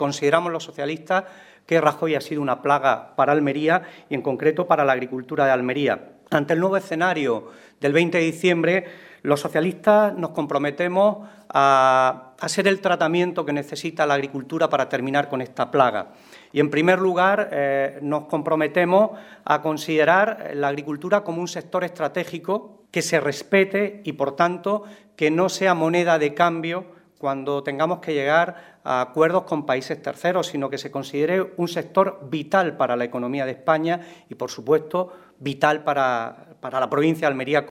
consideramos los socialistas que Rajoy ha sido una plaga para Almería y, en concreto, para la agricultura de Almería. Ante el nuevo escenario del 20 de diciembre, los socialistas nos comprometemos a hacer el tratamiento que necesita la agricultura para terminar con esta plaga. Y, en primer lugar, nos comprometemos a considerar la agricultura como un sector estratégico que se respete y, por tanto, que no sea moneda de cambio cuando tengamos que llegar a acuerdos con países terceros, sino que se considere un sector vital para la economía de España y, por supuesto, vital para la provincia de Almería